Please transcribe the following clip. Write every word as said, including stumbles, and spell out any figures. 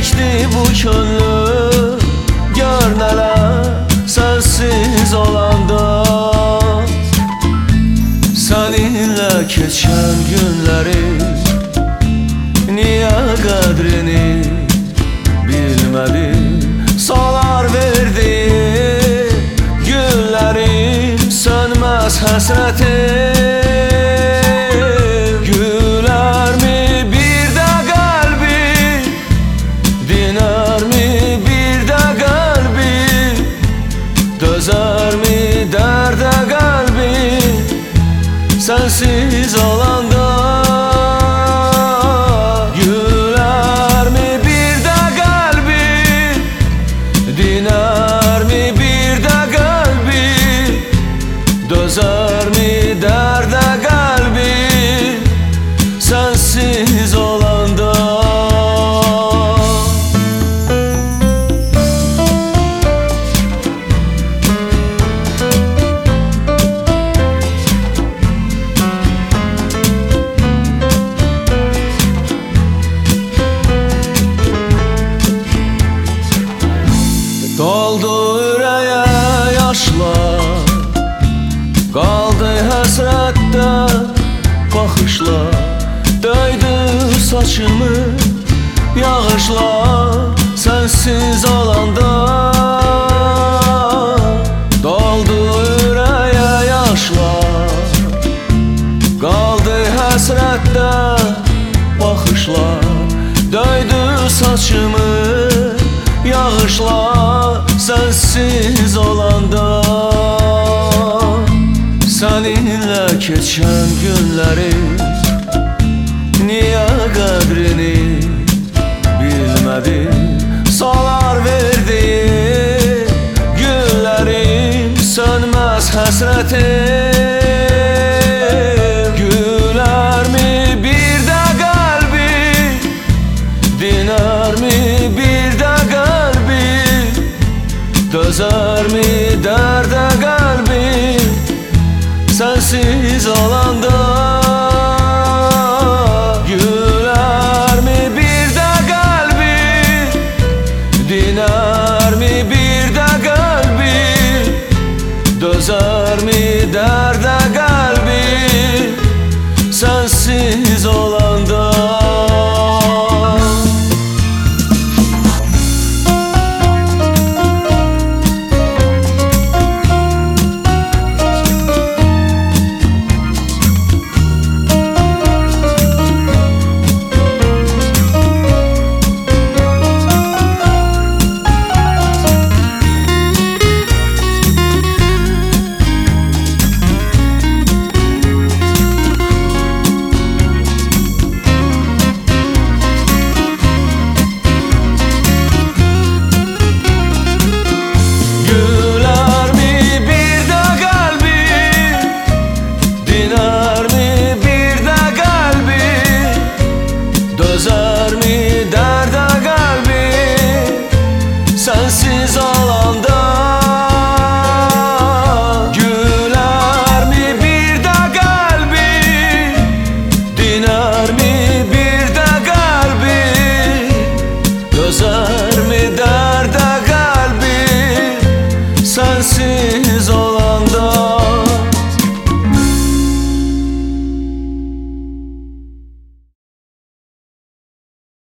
çekti bu könlüm, gör neler sensiz olanda. Seninle geçen günleri, niye kadrini bilmedim. Solar verdi güllerim, sönmez hasretim. Güler mi bir de kalbi, diner mi bir de kalbi, dözer mi derde kalbi sensiz olanda. Güler mi bir de kalbi, diner mi bir de kalbi, dözer mi derde kalbi sensiz olanda. Doldu yüreğe yaşlar, kaldı hasrette bakışlar. Döydü saçımı yağışlar sensiz olanda. Doldu yüreğe yaşlar, kaldı hasrette bakışlar. Döydü saçımı yağışlar sensiz olanda. Seninle geçen günleri, niye kadrini bilmedim. Solar verdi güllerim, sönmez hasretim. Güler mi bir de kalbi, diner mi bir de kalbi, dözer mi derde kalbi sensiz olanda. Güler mi bir de kalbi, diner mi bir de kalbi, dözer mi derde kalbi sensiz olanda. Dözer mi derde kalbi sensiz